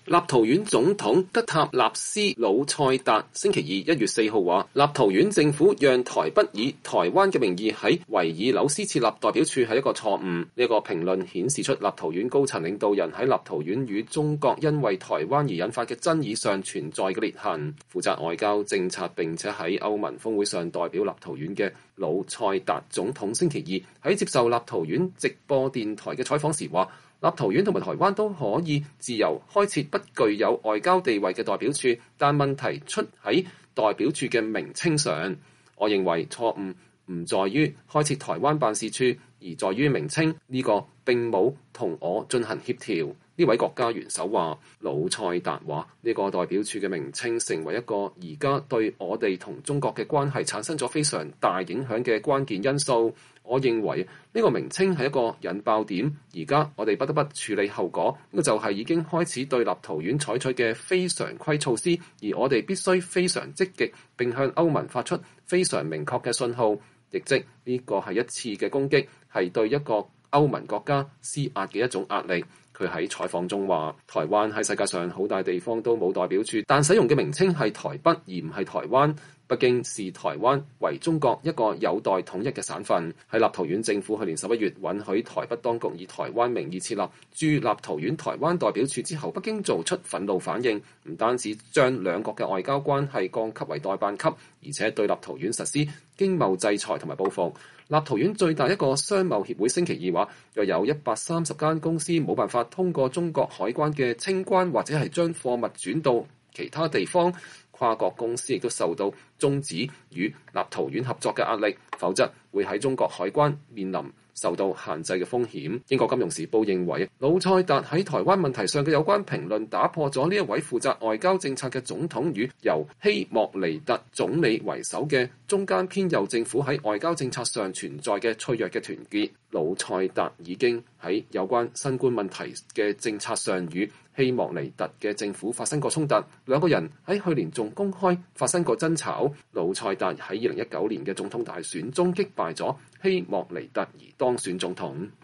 立陶宛總統吉塔納斯魯塞達星期二1月4號話，立陶宛政府讓台北以台灣嘅名義喺維爾紐斯設立代表處係一個錯誤。呢個評論顯示出立陶宛高層領導人喺立陶宛與中國因為台灣而引發嘅爭議上存在嘅裂痕。負責外交政策並且喺歐盟峰會上代表立陶宛嘅魯塞達總統星期二喺接受立陶宛直播電台嘅採訪時話，立陶宛同埋台灣都可以自由開設不具有外交地位嘅代表處，但問題出喺代表處嘅名稱上。我認為錯誤唔在於開設台灣辦事處，而在於名稱。呢個並冇同我進行協調。呢位國家元首話，魯塞達話呢個代表處嘅名稱成為一個而家對我哋同中國嘅關係產生咗非常大影響嘅關鍵因素。我認為呢個名稱係一個引爆點，而家我哋不得不處理後果。呢個就係已經開始對立陶宛採取嘅非常規措施，而我哋必須非常積極並向歐盟發出非常明確嘅信號，亦即呢個係一次嘅攻擊，係對一個歐盟國家施壓嘅一種壓力。佢喺採訪中話，台灣喺世界上好大地方都冇代表處，但使用嘅名稱係台北而唔係台灣。北京視台灣為中國一個有待統一嘅省份。喺立陶宛政府去年11月允許台北當局以台灣名義設立駐立陶宛台灣代表處之後，北京做出憤怒反應，唔單止將兩國嘅外交關係降級為代辦級，而且對立陶宛實施經貿制裁同埋報復。立陶宛最大一個商貿協會星期二話，約有130間公司冇辦法通過中國海關嘅清關，或者係將貨物轉到其他地方。跨國公司亦都受到終止與立陶宛合作嘅壓力，否則會喺中國海關面臨受到限制嘅風險。英國金融時報認為，魯塞達喺台灣問題上嘅有關評論打破咗呢一位負責外交政策嘅總統與由希莫尼特總理為首嘅中間偏右政府喺外交政策上存在嘅脆弱嘅團結。魯塞達已經喺有關新冠問題嘅政策上與希莫尼特嘅政府發生過衝突，兩個人喺去年仲公開發生過爭吵。魯塞達喺2019年嘅總統大選中擊敗咗希莫尼特而當選總統。